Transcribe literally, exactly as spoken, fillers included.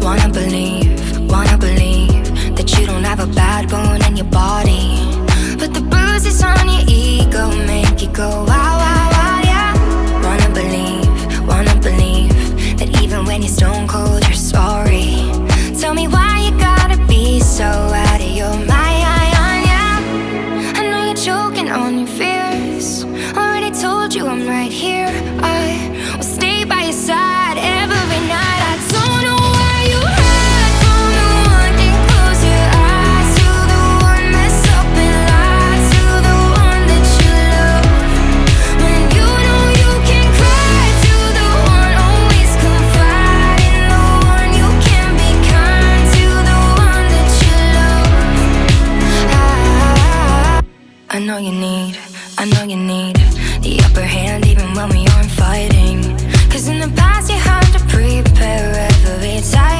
Wanna believe, wanna believe that you don't have a bad bone in your body, but the bruises on your ego make you go wow, wow, wow, yeah. Wanna believe, wanna believe that even when you're stone cold, you're sorry. Tell me why you gotta be so out of your mind, yeah. I know you're choking on your fears. Already told you I'm right here. I will stay by your side every night. I don't know why you hide from the one and close your eyes to the one that's up and lied to the one that you love. When you know you can cry to the one, always confide in the one. You can be kind to the one that you love. I, I know you need, I know you need the upper hand even when we aren't fighting. Cause in the past you had to prepare every time.